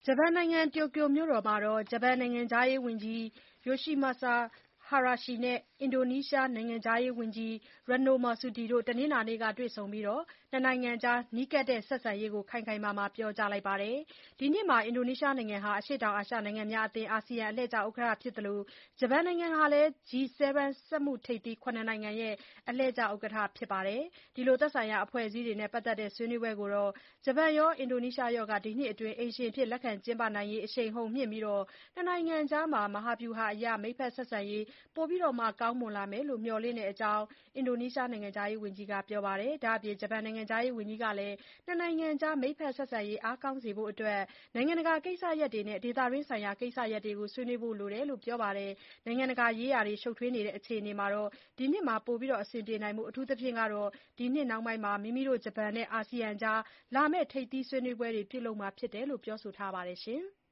ဂျပန်နိုင်ငံတိုကျိုမြို့တော်မှာ ဂျပန်နိုင်ငံခြားရေးဝန်ကြီး Yoshimasa Hayashi နဲ့ အင်ဒိုနီးရှားနိုင်ငံခြားရေးဝန်ကြီး Retno Marsudi တို့ တနင်္လာနေ့က တွေ့ဆုံပြီး နှစ်နိုင်ငံကြား နီးကပ်တဲ့ဆက်ဆံရေးကို ခိုင်ခိုင်မာမာ ပြောကြားလိုက်ပါတယ်။ ဒီနှစ်မှာ အင်ဒိုနီးရှားနိုင်ငံဟာ အရှေ့တောင်အာရှနိုင်ငံများအသင်း (ASEAN) အလှည့်ကျ ဥက္ကဋ္ဌဖြစ်သလို ဂျပန်နိုင်ငံဟာလည်း G7 စက်မှုထိပ်သီး ၇ နိုင်ငံရဲ့ အလှည့်ကျ ဥက္ကဋ္ဌဖြစ်ပါတယ်။ သက်ဆိုင်ရာအဖွဲ့အစည်းတွေနဲ့ ပတ်သက်တဲ့ ဆွေးနွေးပွဲကို ဂျပန်ရော အင်ဒိုနီးရှားရောက ဒီနှစ်အတွင်း အိမ်ရှင်အဖြစ် လက်ခံကျင်းပနိုင်ရေး အရှိန်အဟုန်မြှင့်ပြီး နှစ်နိုင်ငံကြား မဟာဗျူဟာအရ မိတ်ဖက်ဆက်ဆံရေး ပိုမိုကောင်းမွန်လာမယ်လို့ မျှော်လင့်တဲ့အကြောင်း အင်ဒိုနီးရှားနိုင်ငံခြားရေးဝန်ကြီးက ပြောပါတယ်။ ဒါ့အပြင် ဂျပန်နိုင်ငံခြားရေးဝန်ကြီးကလည်း နှစ်နိုင်ငံကြား မိတ်ဖက်ဆက်ဆံရေး အားကောင်းစေဖို့ နိုင်ငံတကာကိစ္စရပ်တွေနဲ့ ဒေသတွင်းဆိုင်ရာ ကိစ္စရပ်တွေကို ဆွေးနွေးဖို့လိုတယ်လို့ ပြောပါတယ်။ နိုင်ငံတကာရေးရာ ရှုပ်ထွေးနေတဲ့ အခြေအနေမှာ ဒီနှစ်မှာ ပိုမိုအဆင်ပြေနိုင်ဖို့ အထူးသဖြင့် ဒီနှစ်နှောင်းပိုင်းမှာ ဂျပန်နဲ့ အာဆီယံကြား လာမယ့် ထိပ်သီးဆွေးနွေးပွဲတွေ ပြုလုပ်မှာဖြစ်တယ်လို့ ပြောဆိုထားပါတယ်။